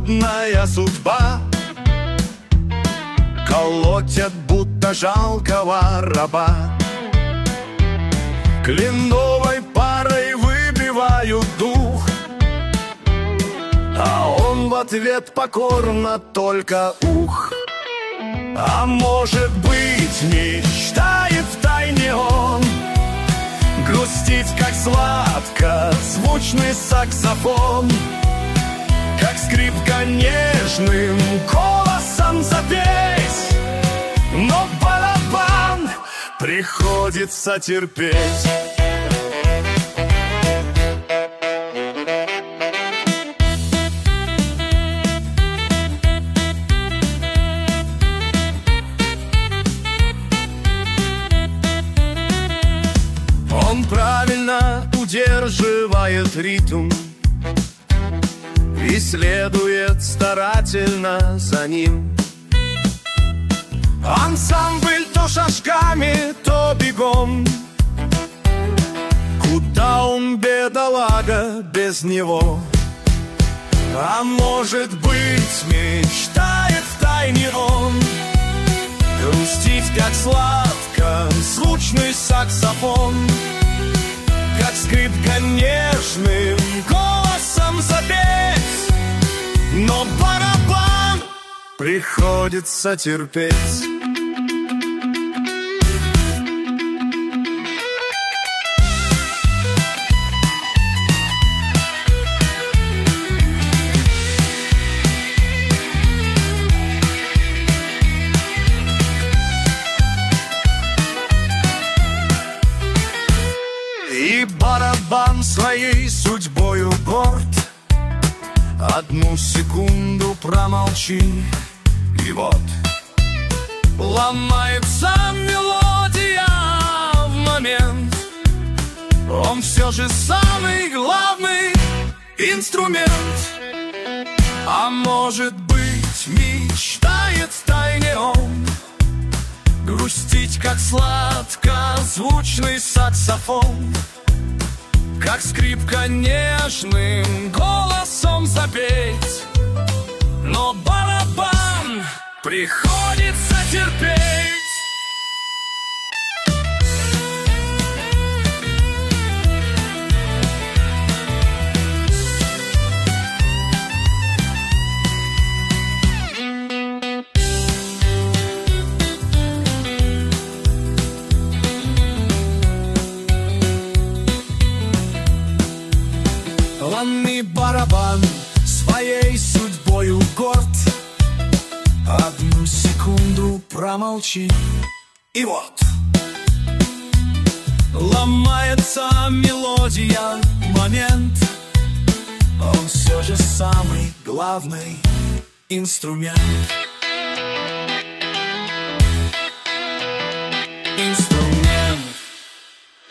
трудная судьба, колотят, будто жалкого раба. Кленовой парой выбивают дух, а он в ответ покорно только ух. А может быть, мечтает втайне он грустить, как сладко звучный саксофон, как скрипка нежным голосом запеть, но барабан приходится терпеть. Он правильно удерживает ритм и следует старательно за ним. Ансамбль то шажками, то бегом. Куда он, бедолага, без него? А может быть, мечтает втайне он грустить, как сладко звучный саксофон, как скрипка нежным голосом запеть, но барабан приходится терпеть. И барабан своей судьбою горд. Одну секунду промолчи, и вот ломается мелодия в момент. Он все же самый главный инструмент. А может быть, мечтает втайне он грустить, как сладко звучный саксофон, как скрипка нежным голосом запеть, но барабан приходится терпеть. Ломный барабан своей судьбою горд. Одну секунду промолчи, и вот ломается мелодия в момент. Он все же самый главный инструмент.